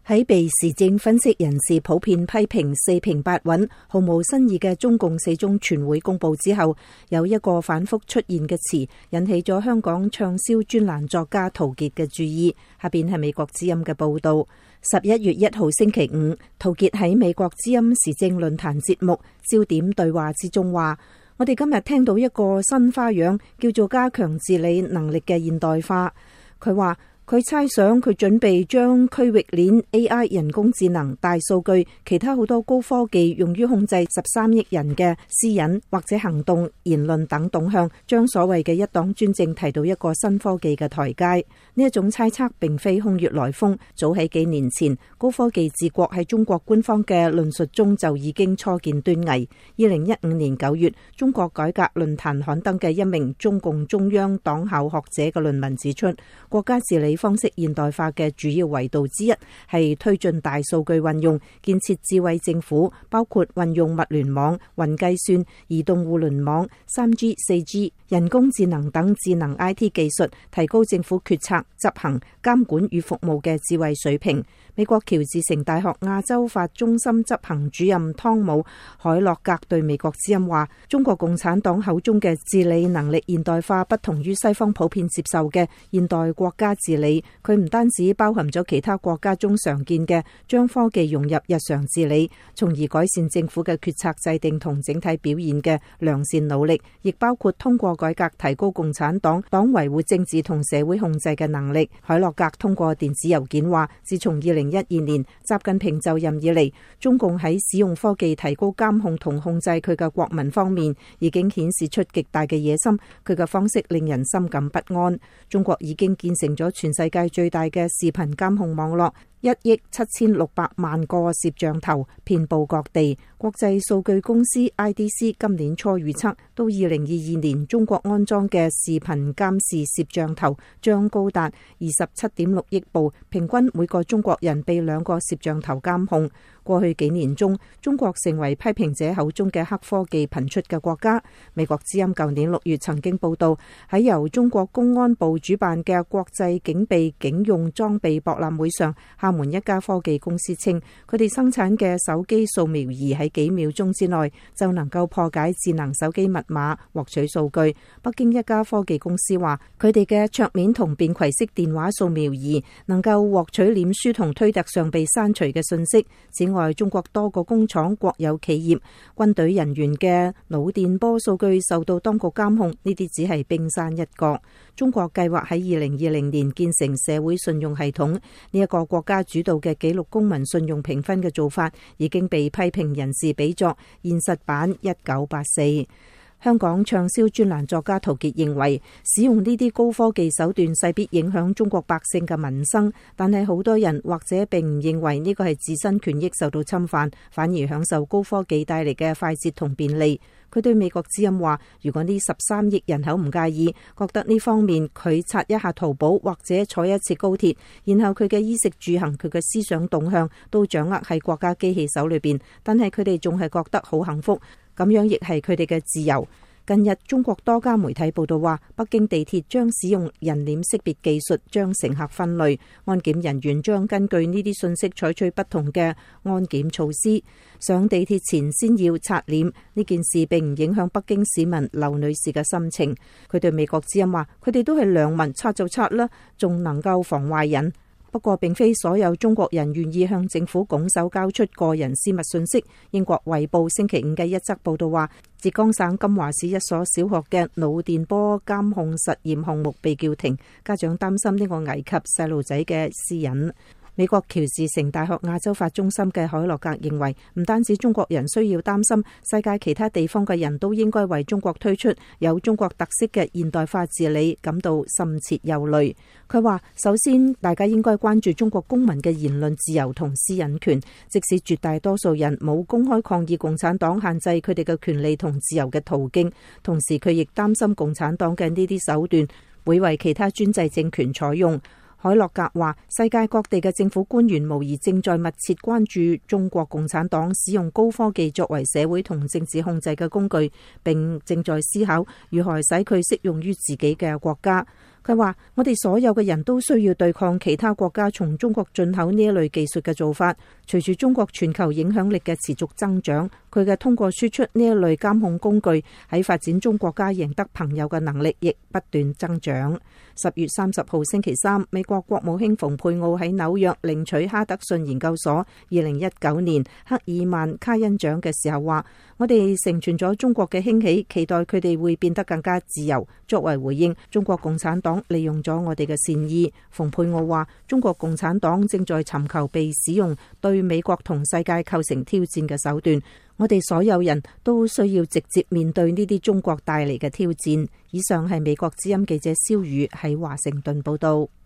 喺被時政分析人士普遍批評四平八穩、毫無新意嘅中共四中全會公佈之後，有一個反覆出現嘅詞引起咗香港暢銷專欄作家陶傑嘅注意。下邊係美國之音嘅報導。11月1號星期五，陶傑喺美國之音時政論壇節目焦點對話之中話：我哋今日聽到一個新花樣，叫做加強治理能力嘅現代化。佢話：佢猜想佢準備將區域鏈、AI、人工智能、大數據、其他好多高科技用於控制13億人嘅私隱或者行動、言論等動向，將所謂嘅一黨專政提到一個新科技嘅台階。呢一種猜測並非空穴來風，早喺幾年前，高科技治國喺中國官方嘅論述中就已經初見端倪。2015年9月，中國改革論壇刊登嘅一名中共中央黨校學者嘅論文指出，國家治理方式現代化嘅主要維度之一係推進大數據運用，建設智慧政府，包括運用物聯網、雲計算、移動互聯網、3G、4G、人工智能等智能 IT 技術，提高政府決策、執行、監管與服務嘅智慧水平。美國喬治城大學亞洲法中心執行主任湯姆·海洛格對美國之音話：中國共產黨口中嘅治理能力現代化，不同於西方普遍接受嘅現代國家治理。佢唔單止包含咗其他國家中常見嘅將科技融入日常治理，從而改善政府嘅決策制定同整體表現嘅良善努力，亦包括通過改革提高共產黨維護政治同社會控制嘅能力。海洛格通過電子郵件話：自從2012年習近平就任以嚟，中共喺使用科技提高監控同控制佢嘅國民方面，已經顯示出極大嘅野心。佢嘅方式令人深感不安。中國已經建成咗全世界最大嘅視頻監控網絡，1億7600萬個攝像頭遍佈各地。國際數據公司 IDC 今年初預測，到2022年，中國安裝嘅視頻監視攝像頭將高達27.6億部，平均每個中國人被2個攝像頭監控。過去幾年中，中國成為批評者口中嘅黑科技頻出嘅國家。美國之音舊年6月曾經報道，喺由中國公安部主辦嘅國際警備警用裝備博覽會上，廈門一家科技公司稱，佢哋生產嘅手機掃描儀喺幾秒鐘之內就能夠破解智能手機密碼，獲取數據。北京一家科技公司話，佢哋嘅桌面同便攜式電話掃描儀能夠獲取臉書同推特上被刪除嘅信息。此外，中國多個工廠、國有企業、軍隊人員嘅腦電波數據受到當局監控，呢啲只係冰山一角。中國計劃喺2020年建成社會信用系統，呢一個國家主導嘅記錄公民信用評分嘅做法，已經被批評人士比作現實版1984。香港暢銷專欄作家陶傑認為，使用呢啲高科技手段勢必影響中國百姓嘅民生，但係好多人或者並唔認為呢個係自身權益受到侵犯，反而享受高科技帶嚟嘅快捷同便利。佢對美國之音話：如果呢13億人口唔介意，覺得呢方面佢刷一下淘寶或者坐一次高鐵，然後佢嘅衣食住行、佢嘅思想動向都掌握喺國家機器手裏邊，但係佢哋仲係覺得好幸福。咁樣亦係佢哋嘅自由。近日，中國多家媒體報道話，北京地鐵將使用人臉識別技術將乘客分類，安檢人員將根據呢啲信息採取不同嘅安檢措施。上地鐵前先要刷臉，呢件事並唔影響北京市民劉女士嘅心情。佢對美國之音話：佢哋都係良民，刷就刷啦，仲能夠防壞人。不過並非所有中國人願意向政府拱手交出個人私密信息。英國衛報星期5嘅一則報道話，浙江省金華市一所小學嘅腦電波監控實驗項目被叫停，家長擔心呢個危及細路仔嘅私隱。美國喬治城大學亞洲法中心嘅海洛格認為，唔單止中國人需要擔心，世界其他地方嘅人都應該為中國推出有中國特色嘅現代化治理感到深切憂慮。佢話，首先大家應該關注中國公民嘅言論自由同私隱權，即使絕大多數人冇公開抗議共產黨限制佢哋嘅權利同自由嘅途徑，同時佢亦擔心共產黨嘅呢啲手段會為其他專制政權採用。海洛格話，世界各地嘅政府官員無疑正在密切關注中國共產黨使用高科技作為社會同政治控制嘅工具，並正在思考如何使佢適用於自己嘅國家。 佢話：我哋所有嘅人都需要對抗其他國家從中國進口呢一類技術嘅做法。隨住中國全球影響力嘅持續增長，佢嘅通過輸出呢一類監控工具喺發展中國家贏得朋友嘅能力亦不斷增長。10月30號星期三，美國國務卿蓬佩奧喺紐約領取哈德遜研究所2019年赫爾曼卡恩獎嘅時候話：我哋承傳咗中國嘅興起，期待佢哋會變得更加自由。作為回應，中國共產黨利用咗我哋嘅善意。蓬佩奧話：中國共產黨正在尋求被使用對美國同世界構成挑戰嘅手段。我哋所有人都需要直接面對呢啲中國帶嚟嘅挑戰。以上係美國之音記者蕭宇喺華盛頓報道。